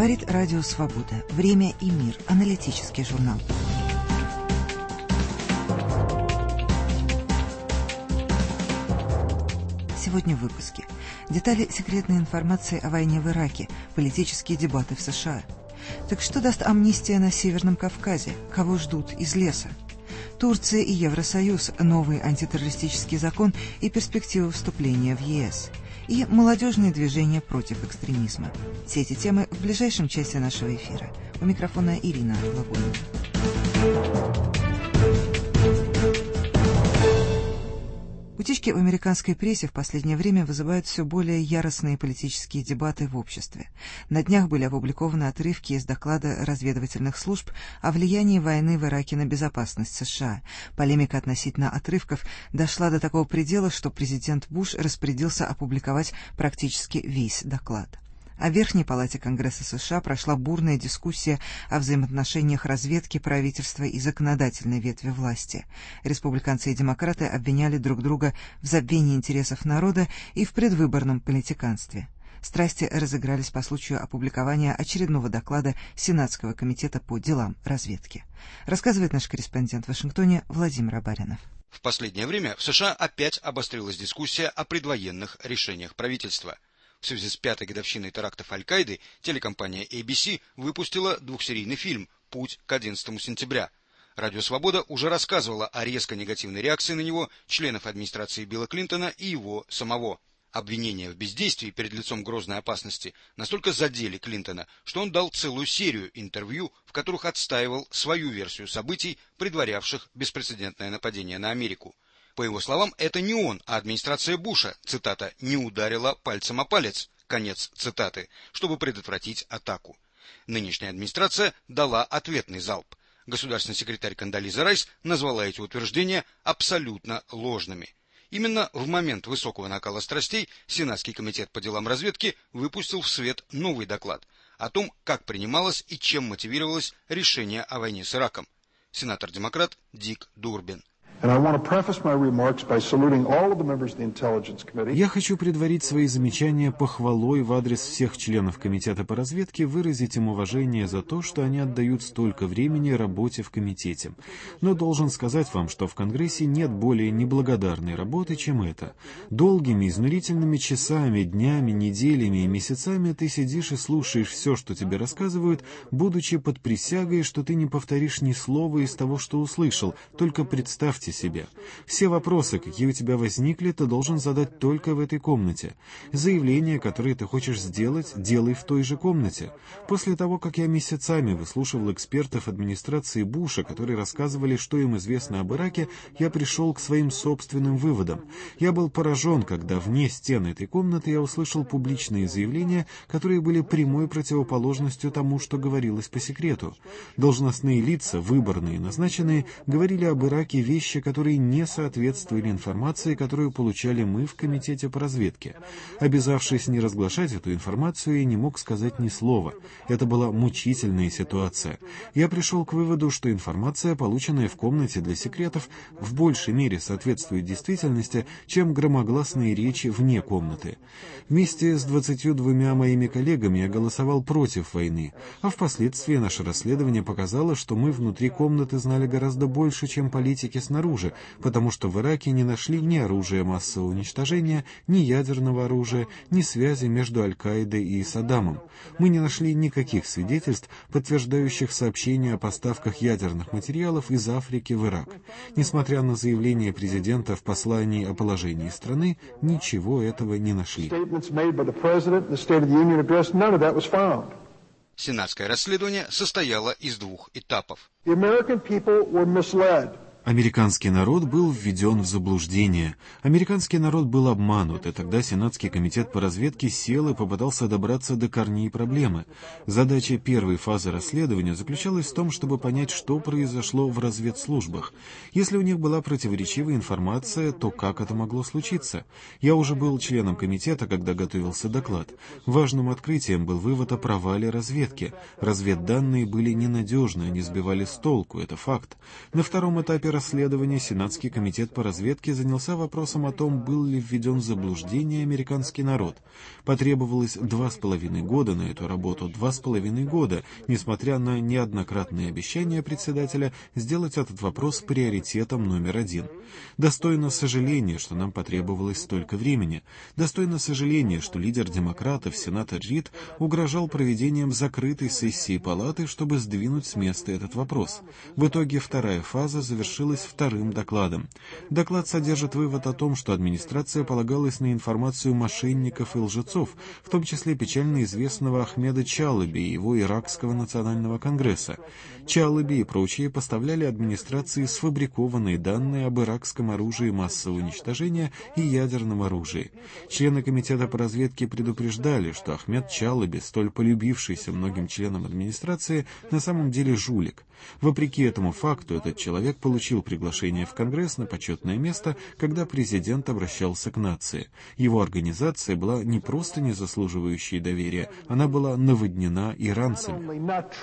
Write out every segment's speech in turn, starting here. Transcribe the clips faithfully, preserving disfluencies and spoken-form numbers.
Говорит Радио Свобода. Время и мир. Аналитический журнал. Сегодня в выпуске. Детали секретной информации о войне в Ираке, политические дебаты в США. Так что даст амнистия на Северном Кавказе? Кого ждут из леса? Турция и Евросоюз, новый антитеррористический закон и перспективы вступления в ЕС. И молодежные движения против экстремизма. Все эти темы в ближайшем часе нашего эфира. У микрофона Ирина Логунова. Утечки в американской прессе в последнее время вызывают все более яростные политические дебаты в обществе. На днях были опубликованы отрывки из доклада разведывательных служб о влиянии войны в Ираке на безопасность США. Полемика относительно отрывков дошла до такого предела, что президент Буш распорядился опубликовать практически весь доклад. А в Верхней палате Конгресса США прошла бурная дискуссия о взаимоотношениях разведки, правительства и законодательной ветви власти. Республиканцы и демократы обвиняли друг друга в забвении интересов народа и в предвыборном политиканстве. Страсти разыгрались по случаю опубликования очередного доклада Сенатского комитета по делам разведки. Рассказывает наш корреспондент в Вашингтоне Владимир Абаринов. В последнее время в США опять обострилась дискуссия о предвоенных решениях правительства. В связи с пятой годовщиной терактов Аль-Каиды телекомпания эй би си выпустила двухсерийный фильм «Путь к одиннадцатому сентября». Радио «Свобода» уже рассказывала о резко негативной реакции на него членов администрации Билла Клинтона и его самого. Обвинения в бездействии перед лицом грозной опасности настолько задели Клинтона, что он дал целую серию интервью, в которых отстаивал свою версию событий, предварявших беспрецедентное нападение на Америку. По его словам, это не он, а администрация Буша, цитата, «не ударила пальцем о палец», конец цитаты, чтобы предотвратить атаку. Нынешняя администрация дала ответный залп. Государственный секретарь Кондолиза Райс назвала эти утверждения абсолютно ложными. Именно в момент высокого накала страстей Сенатский комитет по делам разведки выпустил в свет новый доклад о том, как принималось и чем мотивировалось решение о войне с Ираком. Сенатор-демократ Дик Дурбин. Я хочу предварить свои замечания похвалой в адрес всех членов Комитета по разведке, выразить им уважение за то, что они отдают столько времени работе в комитете. Но должен сказать вам, что в Конгрессе нет более неблагодарной работы, чем это. Долгими, изнурительными часами, днями, неделями и месяцами ты сидишь и слушаешь все, что тебе рассказывают, будучи под присягой, что ты не повторишь ни слова из того, что услышал, только представьте себе. Все вопросы, какие у тебя возникли, ты должен задать только в этой комнате. Заявления, которые ты хочешь сделать, делай в той же комнате. После того, как я месяцами выслушивал экспертов администрации Буша, которые рассказывали, что им известно об Ираке, я пришел к своим собственным выводам. Я был поражен, когда вне стен этой комнаты я услышал публичные заявления, которые были прямой противоположностью тому, что говорилось по секрету. Должностные лица, выборные и назначенные, говорили об Ираке вещи, которые не соответствовали информации, которую получали мы в Комитете по разведке. Обязавшись не разглашать эту информацию, я не мог сказать ни слова. Это была мучительная ситуация. Я пришел к выводу, что информация, полученная в комнате для секретов, в большей мере соответствует действительности, чем громогласные речи вне комнаты. Вместе с двадцатью двумя моими коллегами я голосовал против войны, а впоследствии наше расследование показало, что мы внутри комнаты знали гораздо больше, чем политики снаружи, потому что в Ираке не нашли ни оружия массового уничтожения, ни ядерного оружия, ни связи между Аль-Каидой и Саддамом. Мы не нашли никаких свидетельств, подтверждающих сообщения о поставках ядерных материалов из Африки в Ирак. Несмотря на заявление президента в послании о положении страны, ничего этого не нашли. Сенатское расследование состояло из двух этапов. Американский народ был введен в заблуждение. Американский народ был обманут, и тогда Сенатский комитет по разведке сел и попытался добраться до корней проблемы. Задача первой фазы расследования заключалась в том, чтобы понять, что произошло в разведслужбах. Если у них была противоречивая информация, то как это могло случиться? Я уже был членом комитета, когда готовился доклад. Важным открытием был вывод о провале разведки. Разведданные были ненадежны, они сбивали с толку, это факт. На втором этапе расследования Сенатский комитет по разведке занялся вопросом о том, был ли введен в заблуждение американский народ. Потребовалось два с половиной года на эту работу, два с половиной года, несмотря на неоднократные обещания председателя сделать этот вопрос приоритетом номер один. Достойно сожаления, что нам потребовалось столько времени. Достойно сожаления, что лидер демократов, сенатор Рид, угрожал проведением закрытой сессии палаты, чтобы сдвинуть с места этот вопрос. В итоге вторая фаза завершилась вторым докладом. Доклад содержит вывод о том, что администрация полагалась на информацию мошенников и лжецов, в том числе печально известного Ахмеда Чалаби и его Иракского национального конгресса. Чалаби и прочие поставляли администрации сфабрикованные данные об иракском оружии массового уничтожения и ядерном оружии. Члены комитета по разведке предупреждали, что Ахмед Чалаби, столь полюбившийся многим членам администрации, на самом деле жулик. Вопреки этому факту, этот человек получил приглашение в Конгресс на почетное место, когда президент обращался к нации. Его организация была не просто не заслуживающей доверия, она была наводнена иранцами.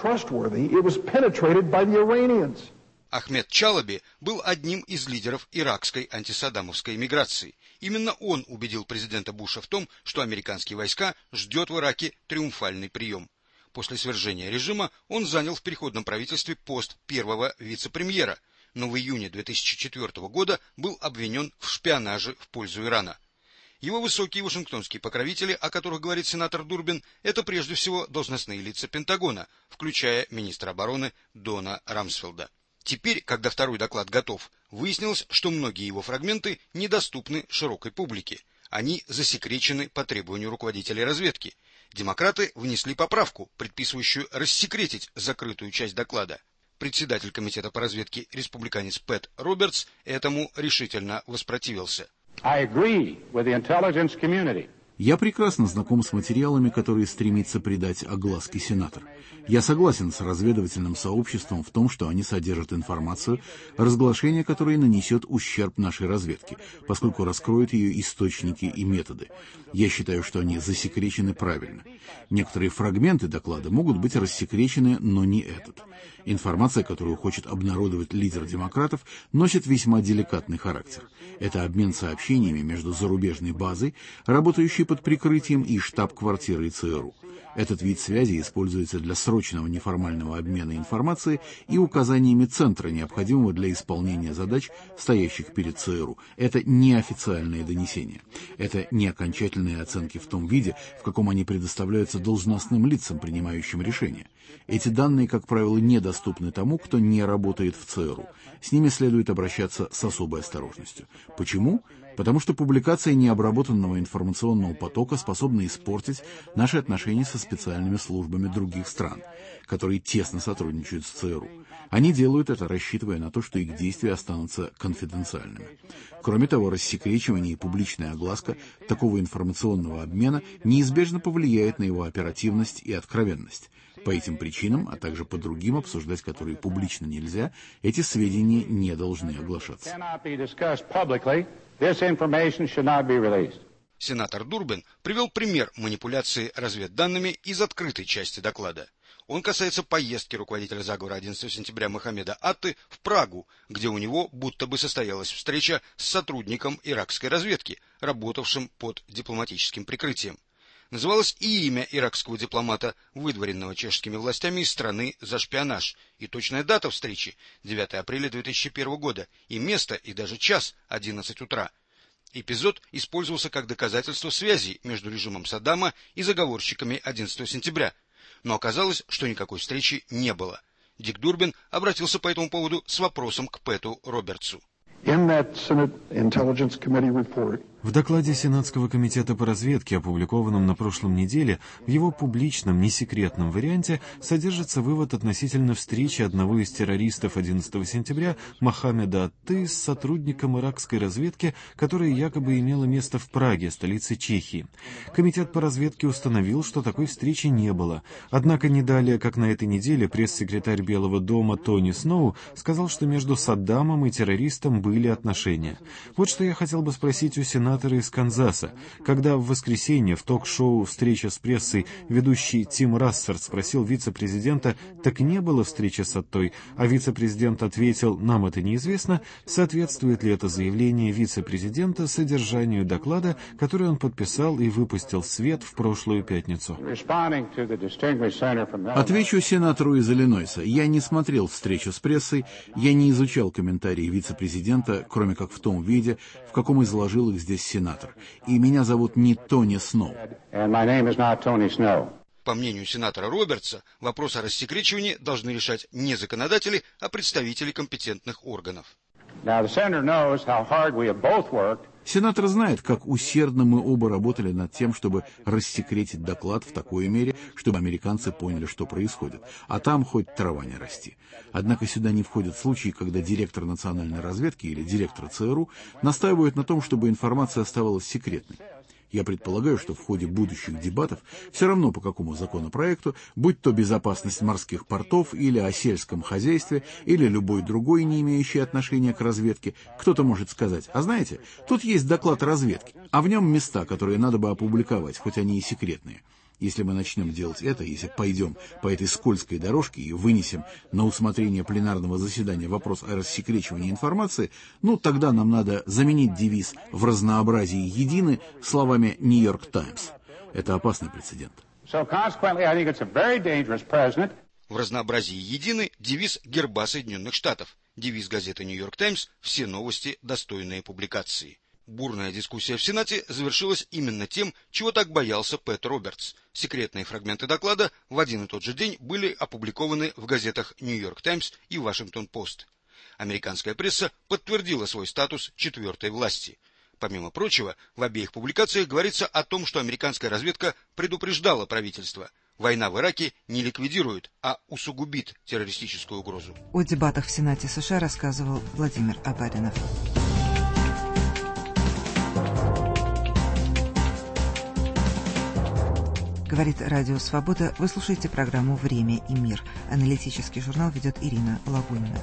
Ахмед Чалаби был одним из лидеров иракской антисаддамовской миграции. Именно он убедил президента Буша в том, что американские войска ждет в Ираке триумфальный прием. После свержения режима он занял в переходном правительстве пост первого вице-премьера, но в июне две тысячи четвёртого года был обвинен в шпионаже в пользу Ирана. Его высокие вашингтонские покровители, о которых говорит сенатор Дурбин, это прежде всего должностные лица Пентагона, включая министра обороны Дона Рамсфелда. Теперь, когда второй доклад готов, выяснилось, что многие его фрагменты недоступны широкой публике. Они засекречены по требованию руководителей разведки. Демократы внесли поправку, предписывающую рассекретить закрытую часть доклада. Председатель комитета по разведке, республиканец Пэт Робертс, этому решительно воспротивился. I agree with the intelligence community. Я прекрасно знаком с материалами, которые стремится придать огласке сенатор. Я согласен с разведывательным сообществом в том, что они содержат информацию, разглашение которой нанесет ущерб нашей разведке, поскольку раскроет ее источники и методы. Я считаю, что они засекречены правильно. Некоторые фрагменты доклада могут быть рассекречены, но не этот. Информация, которую хочет обнародовать лидер демократов, носит весьма деликатный характер. Это обмен сообщениями между зарубежной базой, работающей под прикрытием, и штаб-квартирой ЦРУ. Этот вид связи используется для срочного неформального обмена информацией и указаниями центра, необходимого для исполнения задач, стоящих перед ЦРУ. Это неофициальные донесения. Это не окончательные оценки в том виде, в каком они предоставляются должностным лицам, принимающим решения. Эти данные, как правило, недоступны тому, кто не работает в ЦРУ. С ними следует обращаться с особой осторожностью. Почему? Потому что публикация необработанного информационного потока способна испортить наши отношения со специальными службами других стран, которые тесно сотрудничают с ЦРУ. Они делают это, рассчитывая на то, что их действия останутся конфиденциальными. Кроме того, рассекречивание и публичная огласка такого информационного обмена неизбежно повлияет на его оперативность и откровенность. По этим причинам, а также по другим, обсуждать которые публично нельзя, эти сведения не должны оглашаться. Сенатор Дурбин привел пример манипуляции разведданными из открытой части доклада. Он касается поездки руководителя заговора одиннадцатого сентября Мохаммеда Атты в Прагу, где у него будто бы состоялась встреча с сотрудником иракской разведки, работавшим под дипломатическим прикрытием. Называлось и имя иракского дипломата, выдворенного чешскими властями из страны за шпионаж, и точная дата встречи – девятого апреля две тысячи первого года, и место, и даже час – одиннадцать утра. Эпизод использовался как доказательство связи между режимом Саддама и заговорщиками одиннадцатого сентября, но оказалось, что никакой встречи не было. Дик Дурбин обратился по этому поводу с вопросом к Пэту Робертсу. В докладе Сенатского комитета по разведке, опубликованном на прошлой неделе, в его публичном, несекретном варианте содержится вывод относительно встречи одного из террористов одиннадцатого сентября Мохаммеда Атты с сотрудником иракской разведки, которая якобы имела место в Праге, столице Чехии. Комитет по разведке установил, что такой встречи не было. Однако не далее, как на этой неделе, пресс-секретарь Белого дома Тони Сноу сказал, что между Саддамом и террористом были отношения. Вот что я хотел бы спросить у сенатора сенатора из Канзаса. Когда в воскресенье в ток-шоу «Встреча с прессой» ведущий Тим Рассерт спросил вице-президента, так не было встречи с Оттой, а вице-президент ответил, нам это неизвестно, соответствует ли это заявление вице-президента содержанию доклада, который он подписал и выпустил в свет в прошлую пятницу. Отвечу сенатору из Иллинойса. Я не смотрел встречу с прессой, я не изучал комментарии вице-президента, кроме как в том виде, в каком изложил их здесь сенатор. И меня зовут не Тони Сноу. По мнению сенатора Робертса, вопрос о рассекречивании должны решать не законодатели, а представители компетентных органов. Сенатор знает, как усердно мы оба работали над тем, чтобы рассекретить доклад в такой мере, чтобы американцы поняли, что происходит. А там хоть трава не расти. Однако сюда не входят случаи, когда директор национальной разведки или директор ЦРУ настаивают на том, чтобы информация оставалась секретной. Я предполагаю, что в ходе будущих дебатов все равно по какому законопроекту, будь то безопасность морских портов или о сельском хозяйстве, или любой другой, не имеющий отношения к разведке, кто-то может сказать, а знаете, тут есть доклад разведки, а в нем места, которые надо бы опубликовать, хоть они и секретные. Если мы начнем делать это, если пойдем по этой скользкой дорожке и вынесем на усмотрение пленарного заседания вопрос о рассекречивании информации, ну, тогда нам надо заменить девиз «в разнообразии едины» словами «Нью-Йорк Таймс». Это опасный прецедент. В разнообразии едины девиз герба Соединенных Штатов. Девиз газеты «Нью-Йорк Таймс» «Все новости, достойные публикации». Бурная дискуссия в Сенате завершилась именно тем, чего так боялся Пэт Робертс. Секретные фрагменты доклада в один и тот же день были опубликованы в газетах «Нью-Йорк Таймс» и «Вашингтон-Пост». Американская пресса подтвердила свой статус четвертой власти. Помимо прочего, в обеих публикациях говорится о том, что американская разведка предупреждала правительство. Война в Ираке не ликвидирует, а усугубит террористическую угрозу. О дебатах в Сенате США рассказывал Владимир Абаринов. Говорит Радио Свобода. Вы слушаете программу «Время и мир». Аналитический журнал ведет Ирина Лагунина.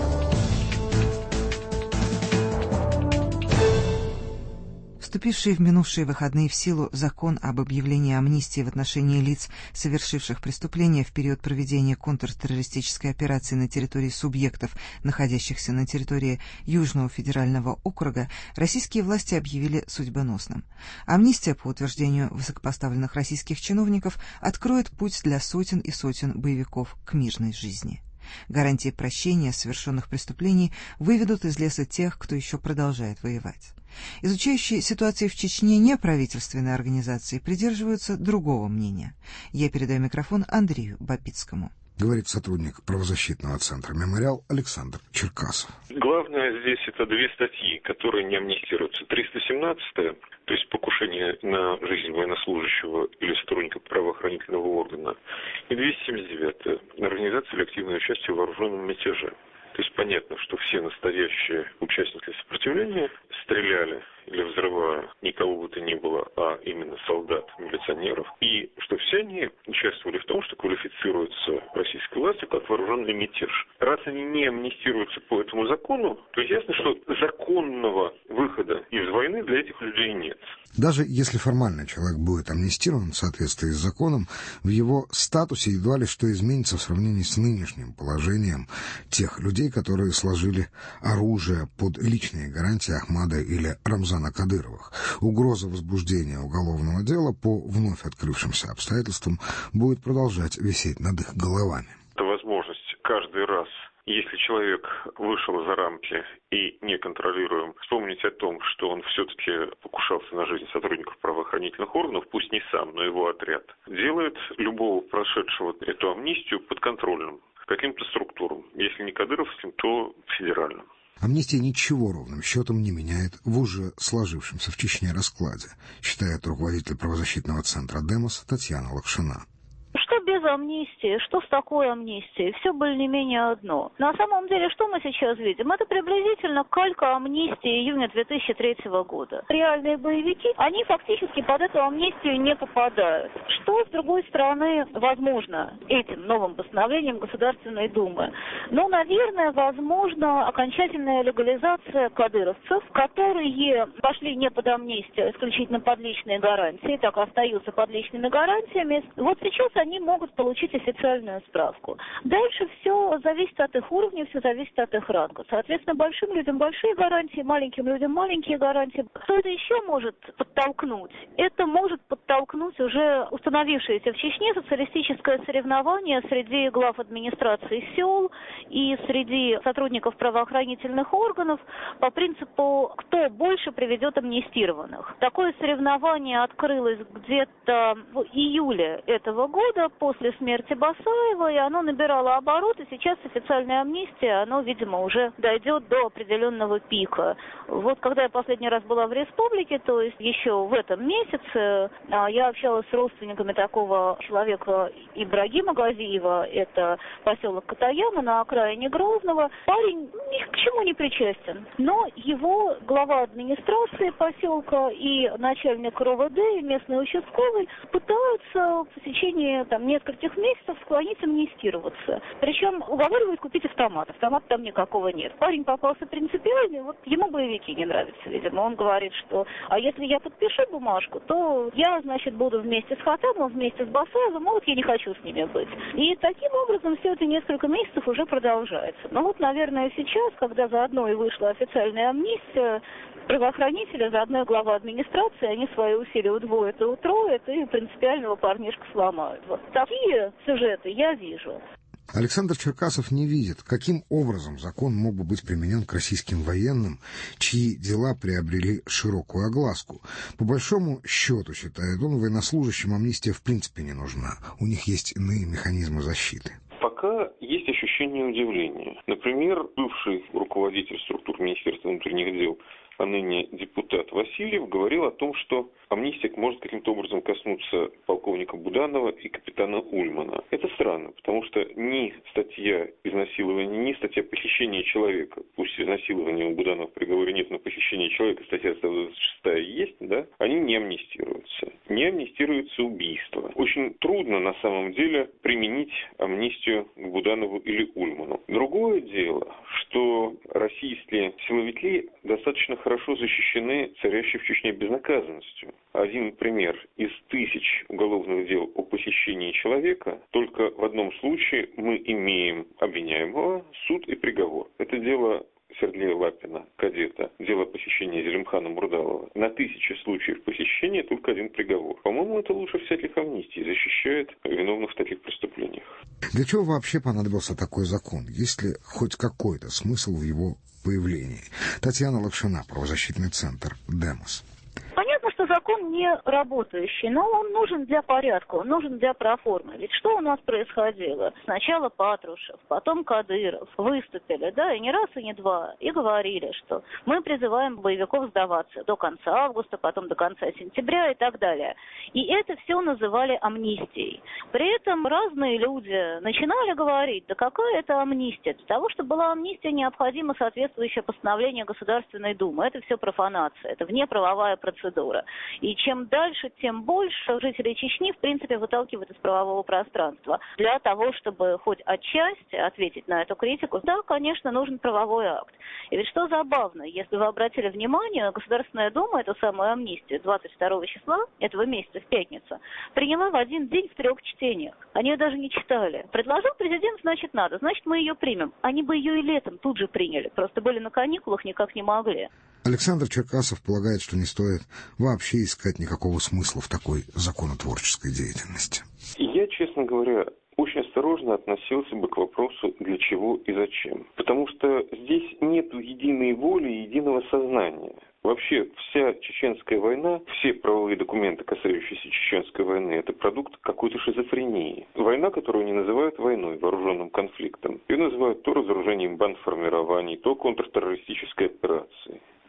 Вступивший в минувшие выходные в силу закон об объявлении амнистии в отношении лиц, совершивших преступления в период проведения контртеррористической операции на территории субъектов, находящихся на территории Южного федерального округа, российские власти объявили судьбоносным. Амнистия, по утверждению высокопоставленных российских чиновников, откроет путь для сотен и сотен боевиков к мирной жизни. Гарантии прощения совершенных преступлений выведут из леса тех, кто еще продолжает воевать. Изучающие ситуацию в Чечне неправительственные организации придерживаются другого мнения. Я передаю микрофон Андрею Бабицкому. Говорит сотрудник правозащитного центра «Мемориал» Александр Черкасов. Главное здесь это две статьи, которые не амнистируются. триста семнадцатая, то есть покушение на жизнь военнослужащего или сотрудника правоохранительного органа, и двести семьдесят девятая, организация или активное участие в вооруженном мятеже. То есть понятно, что все настоящие участники сопротивления стреляли или взрывая никого бы то ни было, а именно солдат, милиционеров, и что все они участвовали в том, что квалифицируются российской властью как вооруженный мятеж. Раз они не амнистируются по этому закону, то ясно, что законного выхода из войны для этих людей нет. Даже если формально человек будет амнистирован в соответствии с законом, в его статусе едва ли что изменится в сравнении с нынешним положением тех людей, которые сложили оружие под личные гарантии Ахмада или Рамзана Кадыровых. Угроза возбуждения уголовного дела по вновь открывшимся обстоятельствам будет продолжать висеть над их головами. Это возможность каждый раз, если человек вышел за рамки и неконтролируем, вспомнить о том, что он все-таки покушался на жизнь сотрудников правоохранительных органов, пусть не сам, но его отряд, делает любого прошедшего эту амнистию подконтрольным каким-то структурам. Если не кадыровским, то федеральным. Амнистия ничего ровным счетом не меняет в уже сложившемся в Чечне раскладе, считает руководитель правозащитного центра «Демос» Татьяна Лакшина. Что без за амнистией, что с такой амнистией, все было не менее одно. На самом деле, что мы сейчас видим? Это приблизительно калька амнистии июня две тысячи третьего года. Реальные боевики, они фактически под эту амнистию не попадают. Что, с другой стороны, возможно этим новым постановлением Государственной Думы? Ну, наверное, возможно окончательная легализация кадыровцев, которые пошли не под амнистию, а исключительно под личные гарантии, так остаются под личными гарантиями. Вот сейчас они могут получить официальную справку. Дальше все зависит от их уровня, все зависит от их ранга. Соответственно, большим людям большие гарантии, маленьким людям маленькие гарантии. Что это еще может подтолкнуть? Это может подтолкнуть уже установившееся в Чечне социалистическое соревнование среди глав администрации сел и среди сотрудников правоохранительных органов по принципу, кто больше приведет амнистированных. Такое соревнование открылось где-то в июле этого года после смерти Басаева, и оно набирало обороты. Сейчас официальная амнистия, оно, видимо, уже дойдет до определенного пика. Вот когда я последний раз была в республике, то есть еще в этом месяце, я общалась с родственниками такого человека Ибрагима Газиева, это поселок Катаяма на окраине Грозного. Парень ни к чему не причастен, но его глава администрации поселка и начальник РОВД и местный участковый пытаются в течение там, нескольких месяцев склонить амнистироваться. Причем уговаривают купить автомат. Автомата там никакого нет. Парень попался принципиальный, вот ему боевики не нравятся, видимо. Он говорит, что а если я подпишу бумажку, то я, значит, буду вместе с Хатамом, вместе с Басаевым, а вот я не хочу с ними быть. И таким образом все это несколько месяцев уже продолжается. Но вот, наверное, сейчас, когда заодно и вышла официальная амнистия, правоохранители, заодно и глава администрации, они свои усилия удвоят и утроят, и принципиального парнишка сломают. Вот такие сюжеты я вижу. Александр Черкасов не видит, каким образом закон мог бы быть применен к российским военным, чьи дела приобрели широкую огласку. По большому счету, считает он, военнослужащим амнистия в принципе не нужна. У них есть иные механизмы защиты. Пока есть ощущение удивления. Например, бывший руководитель структур Министерства внутренних дел, а ныне депутат Васильев, говорил о том, что амнистия может каким-то образом коснуться полковника Буданова и капитана Ульмана. Это странно, потому что ни статья изнасилования, ни статья похищения человека, пусть изнасилования у Буданова в приговоре нет, но похищение человека, статья сто двадцать шестая есть, да, они не амнистируются. Не амнистируется убийство. Очень трудно на самом деле применить амнистию к Буданову или Ульману. Другое дело, что российские силовики достаточно хорошо защищены царящей в Чечне безнаказанностью. Один пример. Из тысяч уголовных дел о похищении человека только в одном случае мы имеем обвиняемого, суд и приговор. Это дело Сергея Лапина, кадета, дело похищения Зелимхана Мурдалова. На тысячи случаев похищения только один приговор. По-моему, это лучше всяких амнистий, защищает виновных в таких преступлениях. Для чего вообще понадобился такой закон? Есть ли хоть какой-то смысл в его появлении? Татьяна Лапшина, правозащитный центр «Демос». Понятно, что закон не работающий, но он нужен для порядка, он нужен для проформы. Ведь что у нас происходило? Сначала Патрушев, потом Кадыров выступили, да, и не раз, и не два, и говорили, что мы призываем боевиков сдаваться до конца августа, потом до конца сентября и так далее. И это все называли амнистией. При этом разные люди начинали говорить, да какая это амнистия? Для того, чтобы была амнистия, необходимо соответствующее постановление Государственной Думы. Это все профанация, это внеправовая процедура. И чем дальше, тем больше жителей Чечни, в принципе, выталкивают из правового пространства. Для того, чтобы хоть отчасти ответить на эту критику, да, конечно, нужен правовой акт. И ведь что забавно, если вы обратили внимание, Государственная Дума эту самую амнистию двадцать второго числа этого месяца, в пятницу, приняла в один день в трех чтениях. Они ее даже не читали. Предложил президент, значит, надо, значит, мы ее примем. Они бы ее и летом тут же приняли, просто были на каникулах, никак не могли. Александр Черкасов полагает, что не стоит вообще искать никакого смысла в такой законотворческой деятельности. Я, честно говоря, очень осторожно относился бы к вопросу «для чего и зачем?». Потому что здесь нет единой воли и единого сознания. Вообще, вся чеченская война, все правовые документы, касающиеся чеченской войны, это продукт какой-то шизофрении. Война, которую они называют войной, вооруженным конфликтом. Ее называют то разоружением бандформирований, то контртеррористической операцией.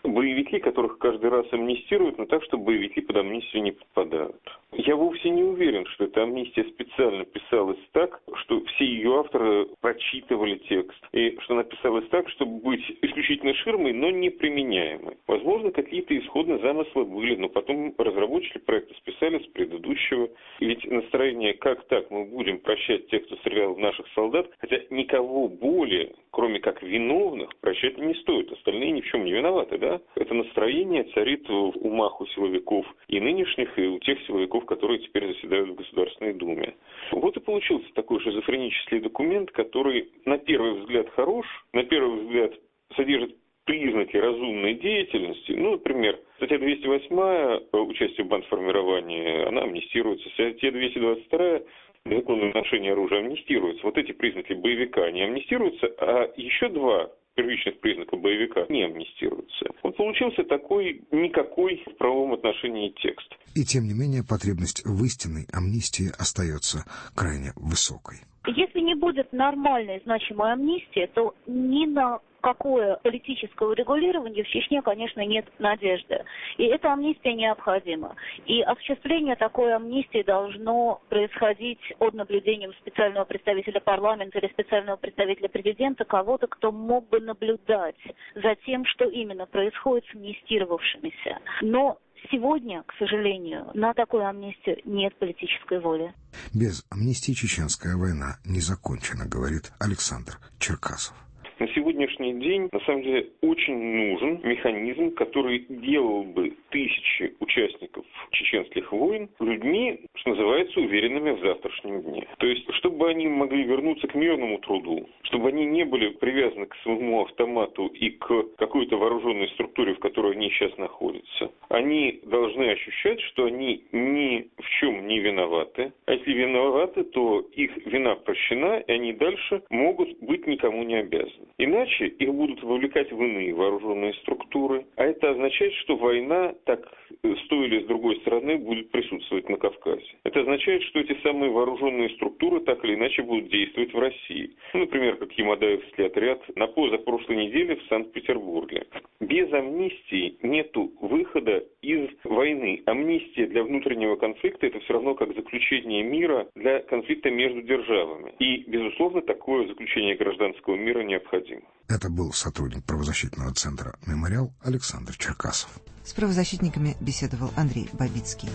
боевики, которых каждый раз амнистируют, но так, что боевики под амнистию не подпадают. Я вовсе не уверен, что эта амнистия специально писалась так, что все ее авторы прочитывали текст, и что она писалась так, чтобы быть исключительно ширмой, но не применяемой. Возможно, какие-то исходные замыслы были, но потом разработчики проекта списали с предыдущего. Ведь настроение «как так мы будем прощать тех, кто стрелял в наших солдат», хотя никого более, кроме как виновных, прощать не стоит. Остальные ни в чем не виноваты, да? Это настроение царит в умах у силовиков и нынешних, и у тех силовиков, которые теперь заседают в Государственной Думе. Вот и получился такой шизофренический документ, который на первый взгляд хорош, на первый взгляд содержит признаки разумной деятельности. Ну, например, статья двести восемь, участие в бандформировании, она амнистируется. Статья двести двадцать два, незаконное ношение оружия, амнистируется. Вот эти признаки боевика, они амнистируются, а еще два первичных признаков боевика не амнистируются. Вот получился такой никакой в правовом отношении текст. И тем не менее потребность в истинной амнистии остается крайне высокой. Если не будет нормальной значимой амнистии, то ни на какое политическое урегулирование в Чечне, конечно, нет надежды. И эта амнистия необходима. И осуществление такой амнистии должно происходить под наблюдением специального представителя парламента или специального представителя президента, кого-то, кто мог бы наблюдать за тем, что именно происходит с амнистировавшимися. Но сегодня, к сожалению, на такую амнистию нет политической воли. Без амнистии чеченская война не закончена, говорит Александр Черкасов. На сегодняшний день, на самом деле, очень нужен механизм, который делал бы тысячи участников чеченских войн людьми, что называется, уверенными в завтрашнем дне. То есть, чтобы они могли вернуться к мирному труду, чтобы они не были привязаны к своему автомату и к какой-то вооруженной структуре, в которой они сейчас находятся. Они должны ощущать, что они ни в чем не виноваты. А если виноваты, то их вина прощена, и они дальше могут быть никому не обязаны. Иначе их будут вовлекать в иные вооруженные структуры. А это означает, что война, так с той или с другой стороны, будет присутствовать на Кавказе. Это означает, что эти самые вооруженные структуры так или иначе будут действовать в России. Ну, например, как Ямадаевский отряд на позапрошлой неделе в Санкт-Петербурге. Без амнистии нету выхода из войны. Амнистия для внутреннего конфликта – это все равно как заключение мира для конфликта между державами. И, безусловно, такое заключение гражданского мира необходимо. Это был сотрудник правозащитного центра «Мемориал» Александр Черкасов. С правозащитниками беседовал Андрей Бабицкий.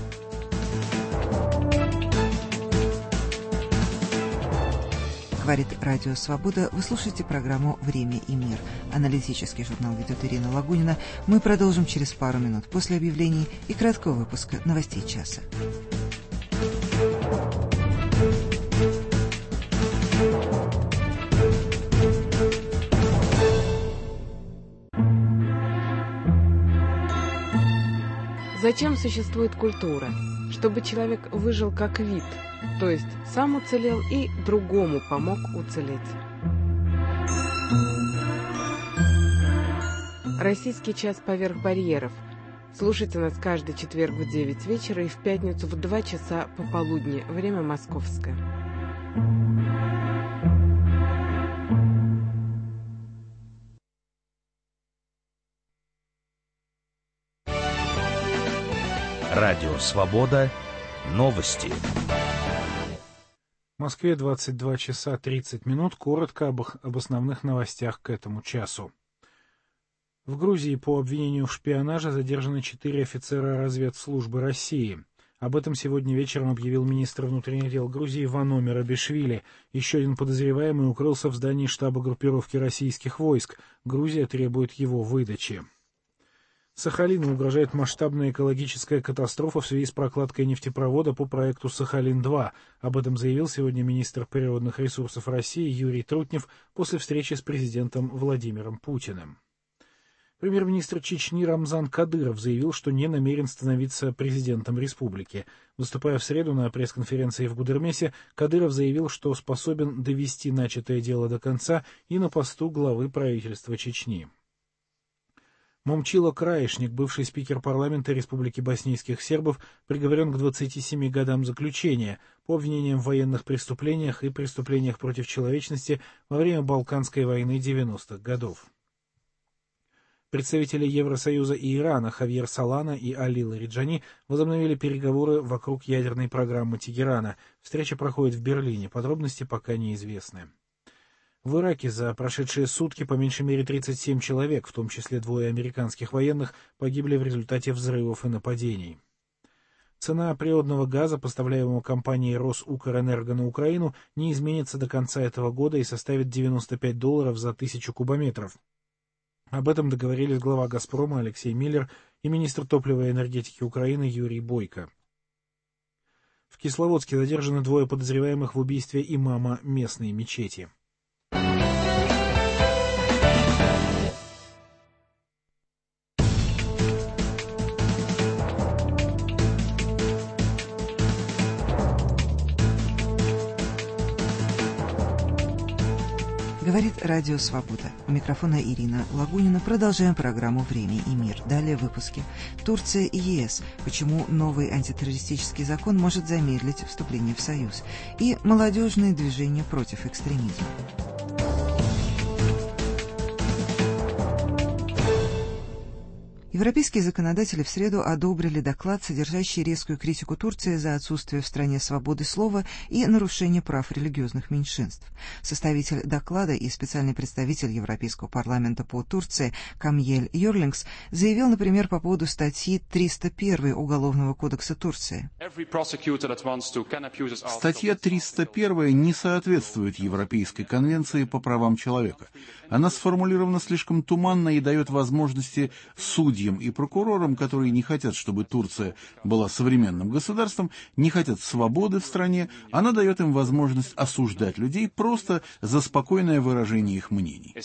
Говорит Радио Свобода. Вы слушаете программу «Время и мир». Аналитический журнал ведет Ирина Лагунина. Мы продолжим через пару минут после объявлений и краткого выпуска новостей часа. Зачем существует культура? Чтобы человек выжил как вид, то есть сам уцелел и другому помог уцелеть. Российский час поверх барьеров. Слушайте нас каждый четверг в девять вечера и в пятницу в два часа пополудни, время московское. Радио «Свобода». Новости. В Москве двадцать два часа тридцать минут. Коротко об, об основных новостях к этому часу. В Грузии по обвинению в шпионаже задержаны четыре офицера разведслужбы России. Об этом сегодня вечером объявил министр внутренних дел Грузии Вано Мерабишвили. Еще один подозреваемый укрылся в здании штаба группировки российских войск. Грузия требует его выдачи. Сахалину угрожает масштабная экологическая катастрофа в связи с прокладкой нефтепровода по проекту «Сахалин-два». Об этом заявил сегодня министр природных ресурсов России Юрий Трутнев после встречи с президентом Владимиром Путиным. Премьер-министр Чечни Рамзан Кадыров заявил, что не намерен становиться президентом республики. Выступая в среду на пресс-конференции в Гудермесе, Кадыров заявил, что способен довести начатое дело до конца и на посту главы правительства Чечни. Момчило Краешник, бывший спикер парламента Республики Боснийских сербов, приговорен к двадцати семи годам заключения по обвинениям в военных преступлениях и преступлениях против человечности во время Балканской войны девяностых годов. Представители Евросоюза и Ирана Хавьер Солана и Али Лариджани возобновили переговоры вокруг ядерной программы Тегерана. Встреча проходит в Берлине, подробности пока неизвестны. В Ираке за прошедшие сутки по меньшей мере тридцать семь человек, в том числе двое американских военных, погибли в результате взрывов и нападений. Цена природного газа, поставляемого компанией Росукрэнерго на Украину, не изменится до конца этого года и составит девяносто пять долларов за тысячу кубометров. Об этом договорились глава «Газпрома» Алексей Миллер и министр топлива и энергетики Украины Юрий Бойко. В Кисловодске задержаны двое подозреваемых в убийстве имама местной мечети. Говорит Радио Свобода. У микрофона Ирина Лагунина. Продолжаем программу «Время и мир». Далее в выпуске. Турция и ЕС. Почему новый антитеррористический закон может замедлить вступление в Союз. И молодежные движения против экстремизма. Европейские законодатели в среду одобрили доклад, содержащий резкую критику Турции за отсутствие в стране свободы слова и нарушение прав религиозных меньшинств. Составитель доклада и специальный представитель Европейского парламента по Турции Камьель Юрлингс заявил, например, по поводу статьи триста один Уголовного кодекса Турции. Статья триста один не соответствует Европейской конвенции по правам человека. Она сформулирована слишком туманно и дает возможности судьям и прокурорам, которые не хотят, чтобы Турция была современным государством, не хотят свободы в стране, она дает им возможность осуждать людей просто за спокойное выражение их мнений.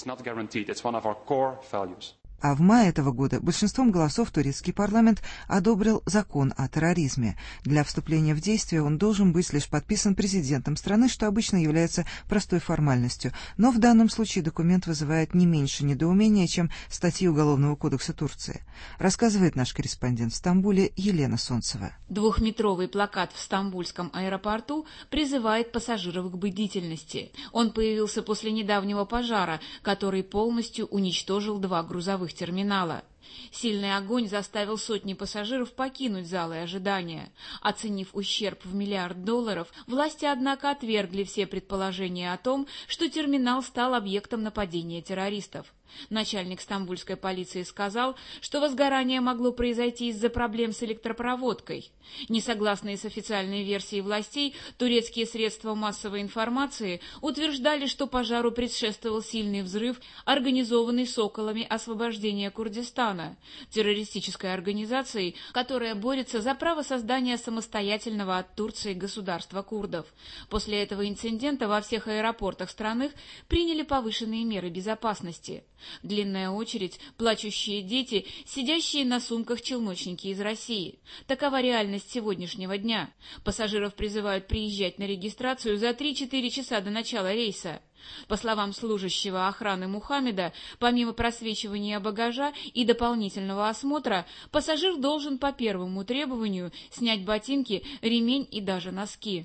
А в мае этого года большинством голосов турецкий парламент одобрил закон о терроризме. Для вступления в действие он должен быть лишь подписан президентом страны, что обычно является простой формальностью. Но в данном случае документ вызывает не меньше недоумения, чем статьи Уголовного кодекса Турции. Рассказывает наш корреспондент в Стамбуле Елена Солнцева. Двухметровый плакат в стамбульском аэропорту призывает пассажиров к бдительности. Он появился после недавнего пожара, который полностью уничтожил два грузовых терминала. Сильный огонь заставил сотни пассажиров покинуть залы ожидания. Оценив ущерб в миллиард долларов, власти, однако, отвергли все предположения о том, что терминал стал объектом нападения террористов. Начальник стамбульской полиции сказал, что возгорание могло произойти из-за проблем с электропроводкой. Несогласные с официальной версией властей, турецкие средства массовой информации утверждали, что пожару предшествовал сильный взрыв, организованный «Соколами освобождения Курдистана», террористической организацией, которая борется за право создания самостоятельного от Турции государства курдов. После этого инцидента во всех аэропортах страны приняли повышенные меры безопасности. Длинная очередь, плачущие дети, сидящие на сумках челночники из России. Такова реальность сегодняшнего дня. Пассажиров призывают приезжать на регистрацию за три-четыре часа до начала рейса. По словам служащего охраны Мухаммеда, помимо просвечивания багажа и дополнительного осмотра, пассажир должен по первому требованию снять ботинки, ремень и даже носки.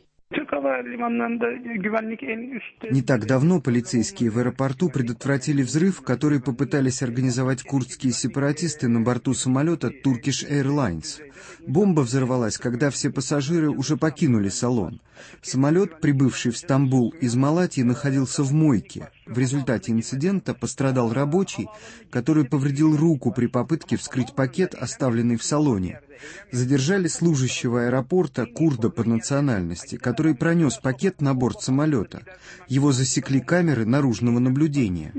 Не так давно полицейские в аэропорту предотвратили взрыв, который попытались организовать курдские сепаратисты на борту самолета Turkish Airlines. Бомба взорвалась, когда все пассажиры уже покинули салон. Самолет, прибывший в Стамбул из Малатьи, находился в мойке. В результате инцидента пострадал рабочий, который повредил руку при попытке вскрыть пакет, оставленный в салоне. Задержали служащего аэропорта, курда по национальности, который пронес пакет на борт самолета. Его засекли камеры наружного наблюдения.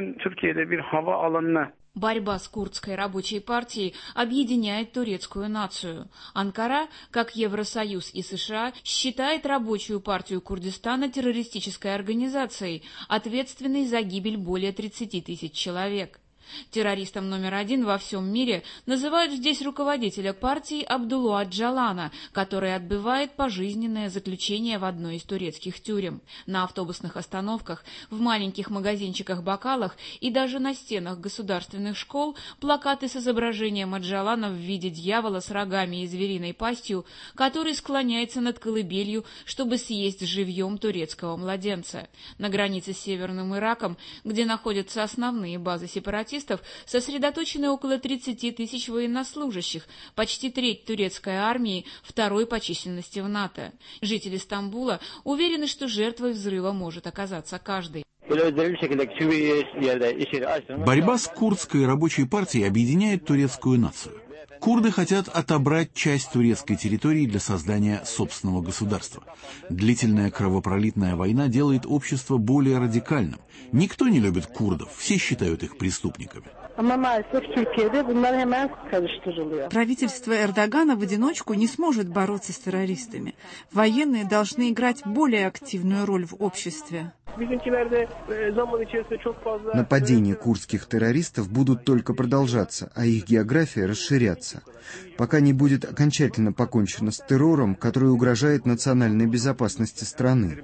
Борьба с курдской рабочей партией объединяет турецкую нацию. Анкара, как Евросоюз и США, считает рабочую партию Курдистана террористической организацией, ответственной за гибель более тридцати тысяч человек. Террористом номер один во всем мире называют здесь руководителя партии Абдуллу Аджалана, который отбывает пожизненное заключение в одной из турецких тюрем. На автобусных остановках, в маленьких магазинчиках-бокалах и даже на стенах государственных школ плакаты с изображением Аджалана в виде дьявола с рогами и звериной пастью, который склоняется над колыбелью, чтобы съесть живьем турецкого младенца. На границе с Северным Ираком, где находятся основные базы сепаратистов, сепаратистов сосредоточены около тридцати тысяч военнослужащих, почти треть турецкой армии, второй по численности в НАТО. Жители Стамбула уверены, что жертвой взрыва может оказаться каждый. Борьба с курдской рабочей партией объединяет турецкую нацию. Курды хотят отобрать часть турецкой территории для создания собственного государства. Длительная кровопролитная война делает общество более радикальным. Никто не любит курдов, все считают их преступниками. Правительство Эрдогана в одиночку не сможет бороться с террористами. Военные должны играть более активную роль в обществе. Нападения курдских террористов будут только продолжаться, а их география расширяться, пока не будет окончательно покончено с террором, который угрожает национальной безопасности страны.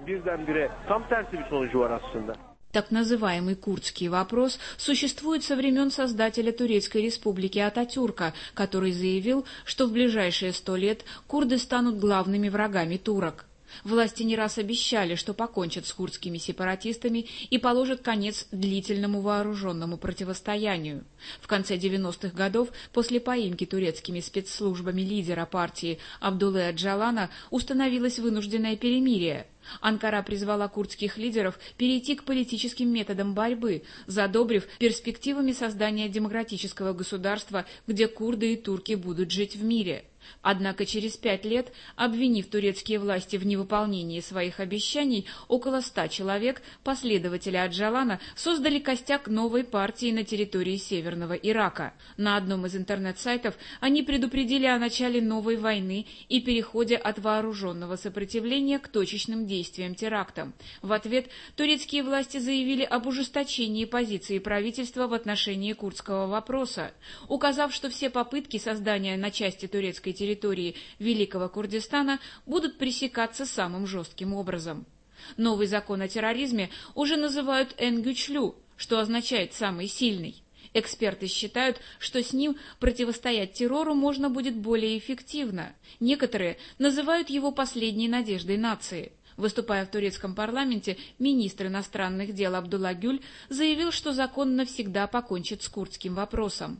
Так называемый курдский вопрос существует со времен создателя Турецкой республики Ататюрка, который заявил, что в ближайшие сто лет курды станут главными врагами турок. Власти не раз обещали, что покончат с курдскими сепаратистами и положат конец длительному вооруженному противостоянию. В конце девяностых годов, после поимки турецкими спецслужбами лидера партии Абдуллы Öcalан'a, установилось вынужденное перемирие. Анкара призвала курдских лидеров перейти к политическим методам борьбы, задобрив перспективами создания демократического государства, где курды и турки будут жить в мире. Однако через пять лет, обвинив турецкие власти в невыполнении своих обещаний, около ста человек, последователи Öcalан'a, создали костяк новой партии на территории Северного Ирака. На одном из интернет-сайтов они предупредили о начале новой войны и переходе от вооруженного сопротивления к точечным действиям терактам. В ответ турецкие власти заявили об ужесточении позиции правительства в отношении курдского вопроса, указав, что все попытки создания на части турецкой территории Великого Курдистана будут пресекаться самым жестким образом. Новый закон о терроризме уже называют «Энгючлю», что означает «самый сильный». Эксперты считают, что с ним противостоять террору можно будет более эффективно. Некоторые называют его последней надеждой нации. Выступая в турецком парламенте, министр иностранных дел Абдулла Гюль заявил, что закон навсегда покончит с курдским вопросом.